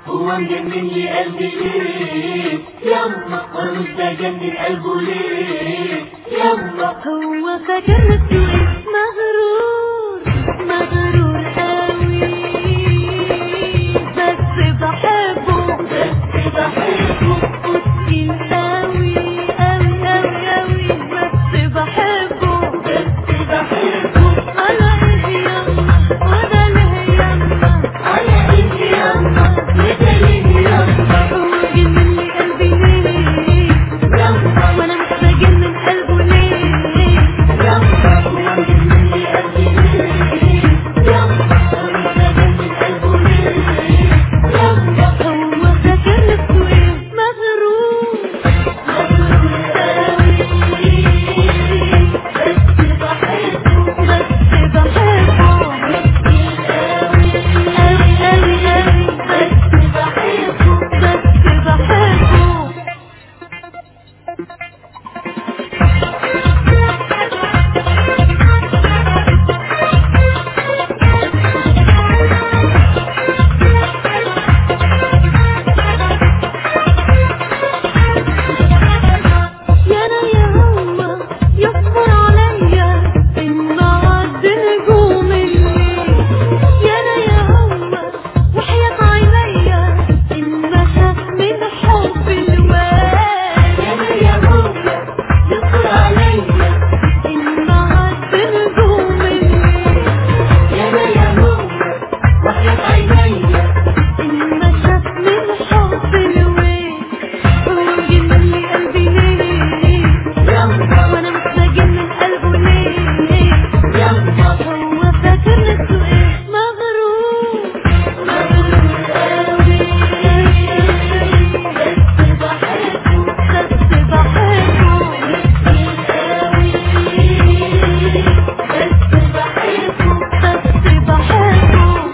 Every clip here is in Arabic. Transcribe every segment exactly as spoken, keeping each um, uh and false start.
هو مجنن لي قلبي ليه يما، وانا مش بجنن قلبه ليه يما. هو فاكر نفسه ايه مغرور مغرور قوي، بس بحبه بس بحبه مسكين قوي قوي قوي قوي، بس بحبه بس بحبه. على ايه يما وانا ليه يما، على ايه يما وده ليه يما. هو جنن لي قلبي ليه يما وانا مش بجنن قلبه ليه يما، هو مجنن لي قلبي ليه يما، وانا مش بجنن قلبه ليه يما. هو فاكر نفسه ايه مغرور مغرور قوي بس بحبه بس بحبه مسكين قوي قوي قوي قوي، بس بحبه. بس بحبه. يانا يا هو يصبر عليا إن عد نجوم الليل، يانا يا هو وحياة عينيا إن بخاف من حب الواد، يانا يا هو يصبر عليا، إن عد نجوم الليل، يانا يا هو وحياة عينيا إن بخاف من حب الواد. هو جنن لي قلبي ليه يما وانا مش بجنن قلبه ليه، يما. هو فاكر نفسه ايه مغرور مغرور قوي بس بحبه بس بحبه مسكين قوي بس بحبه. بس بحبه.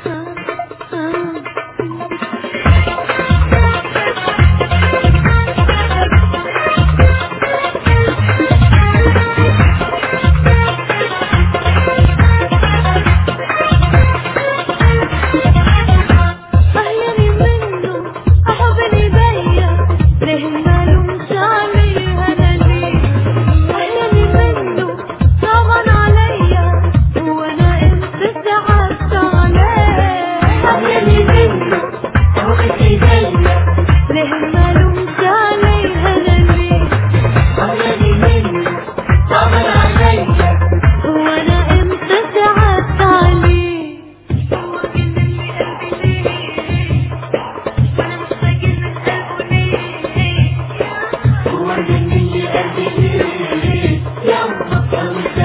أهياني منه أحب إيديا ليه مالومش عليها أنا ليه، أهياني منه صعبان عليا وأنا إمتى تعبت عليه، عمالي منه اهو بايديا، ليه مالومش عليها أنا ليه، عمالي منه صعبان عليا. وأنا إمتى تعبت عليه. هو جنن لي قلبي ليه وأنا مش بجنن قلبه ليه. هو مجنن لي قلبي ليه يما، وانا مش